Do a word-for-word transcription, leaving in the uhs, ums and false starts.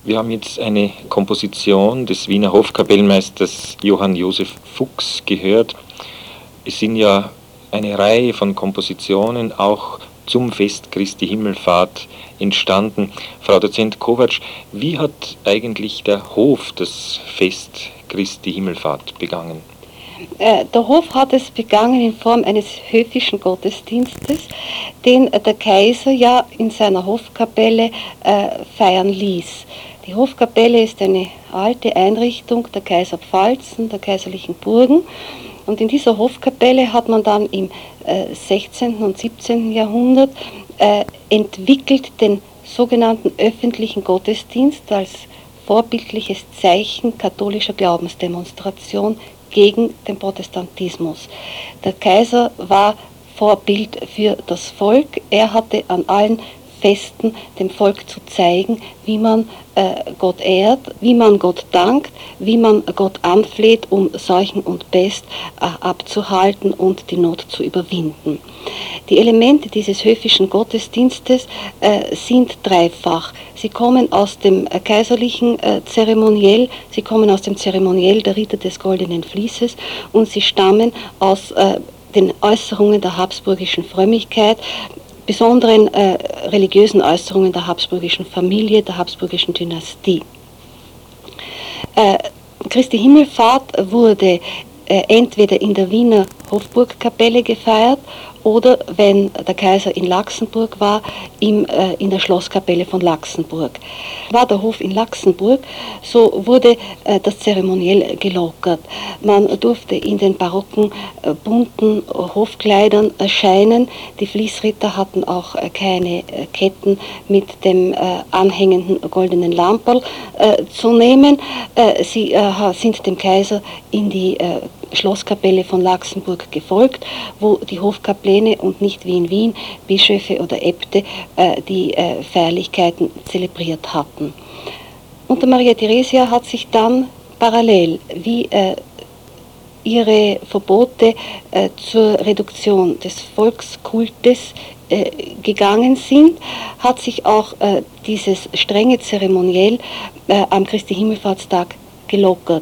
Wir haben jetzt eine Komposition des Wiener Hofkapellmeisters Johann Josef Fuchs gehört. Es sind ja eine Reihe von Kompositionen auch zum Fest Christi Himmelfahrt entstanden. Frau Dozent Kovacs, wie hat eigentlich der Hof das Fest Christi Himmelfahrt begangen? Der Hof hat es begangen in Form eines höfischen Gottesdienstes, den der Kaiser ja in seiner Hofkapelle äh, feiern ließ. Die Hofkapelle ist eine alte Einrichtung der Kaiserpfalzen, der kaiserlichen Burgen. Und in dieser Hofkapelle hat man dann im äh, sechzehnten und siebzehnten Jahrhundert äh, entwickelt den sogenannten öffentlichen Gottesdienst als vorbildliches Zeichen katholischer Glaubensdemonstration gegen den Protestantismus. Der Kaiser war Vorbild für das Volk. Er hatte an allen Festen dem Volk zu zeigen, wie man äh, Gott ehrt, wie man Gott dankt, wie man Gott anfleht, um Seuchen und Pest äh, abzuhalten und die Not zu überwinden. Die Elemente dieses höfischen Gottesdienstes äh, sind dreifach. Sie kommen aus dem äh, kaiserlichen äh, Zeremoniell, sie kommen aus dem Zeremoniell der Ritter des Goldenen Vließes und sie stammen aus äh, den Äußerungen der habsburgischen Frömmigkeit, besonderen äh, religiösen Äußerungen der habsburgischen Familie, der habsburgischen Dynastie. Äh, Christi Himmelfahrt wurde äh, entweder in der Wiener Hofburgkapelle gefeiert oder, wenn der Kaiser in Laxenburg war, im, äh, in der Schlosskapelle von Laxenburg. War der Hof in Laxenburg, so wurde äh, das Zeremoniell gelockert. Man durfte in den barocken, äh, bunten Hofkleidern erscheinen. Die Vließritter hatten auch äh, keine äh, Ketten mit dem äh, anhängenden goldenen Lamperl äh, zu nehmen. Äh, sie äh, sind dem Kaiser in die äh, Schlosskapelle von Laxenburg gefolgt, wo die Hofkapläne und nicht wie in Wien Bischöfe oder Äbte äh, die äh, Feierlichkeiten zelebriert hatten. Unter Maria Theresia hat sich dann parallel, wie äh, ihre Verbote äh, zur Reduktion des Volkskultes äh, gegangen sind, hat sich auch äh, dieses strenge Zeremoniell äh, am Christi Himmelfahrtstag gelockert.